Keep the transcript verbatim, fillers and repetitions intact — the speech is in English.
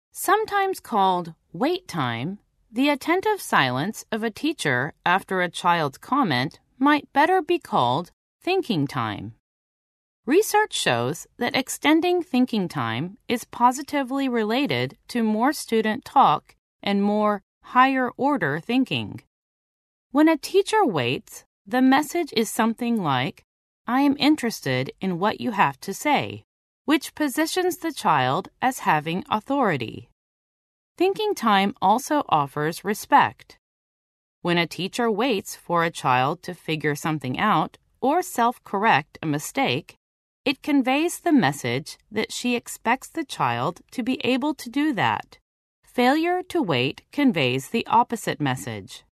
Sometimes called wait time, the attentive silence of a teacher after a child's comment might better be called thinking time. Research shows that extending thinking time is positively related to more student talk and more higher-order thinking. When a teacher waits, the message is something like, "I am interested in what you have to say," which positions the child as having authority. Thinking time also offers respect. When a teacher waits for a child to figure something out or self-correct a mistake, it conveys the message that she expects the child to be able to do that. Failure to wait conveys the opposite message.